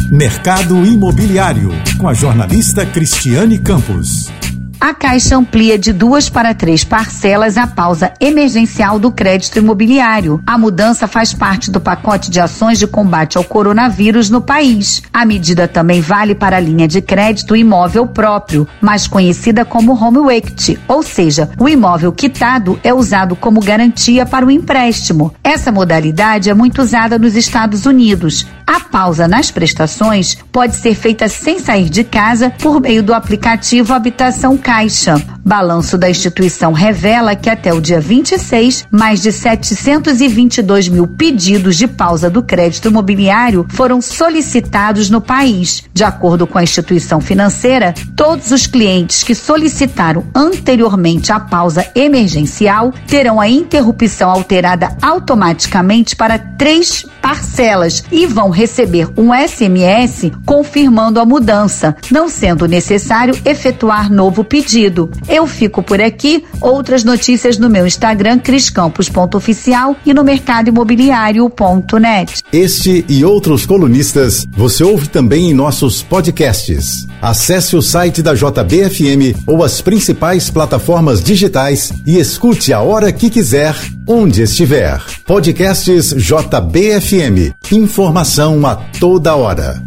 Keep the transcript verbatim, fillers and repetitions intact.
Mercado Imobiliário, com a jornalista Cristiane Campos. A Caixa amplia de duas para três parcelas a pausa emergencial do crédito imobiliário. A mudança faz parte do pacote de ações de combate ao coronavírus no país. A medida também vale para a linha de crédito imóvel próprio, mais conhecida como Home Equity, ou seja, o imóvel quitado é usado como garantia para o empréstimo. Essa modalidade é muito usada nos Estados Unidos. A pausa nas prestações pode ser feita sem sair de casa por meio do aplicativo Habitação Caixa. Balanço da instituição revela que até o dia vinte e seis, mais de setecentos e vinte e dois mil pedidos de pausa do crédito imobiliário foram solicitados no país. De acordo com a instituição financeira, todos os clientes que solicitaram anteriormente a pausa emergencial terão a interrupção alterada automaticamente para três parcelas e vão receber um S M S confirmando a mudança, não sendo necessário efetuar novo pedido. Eu fico por aqui. Outras notícias no meu Instagram, criscampos ponto oficial, e no mercado imobiliário ponto net. Este e outros colunistas você ouve também em nossos podcasts. Acesse o site da J B F M ou as principais plataformas digitais e escute a hora que quiser, onde estiver. Podcasts J B F M. Informação a toda hora.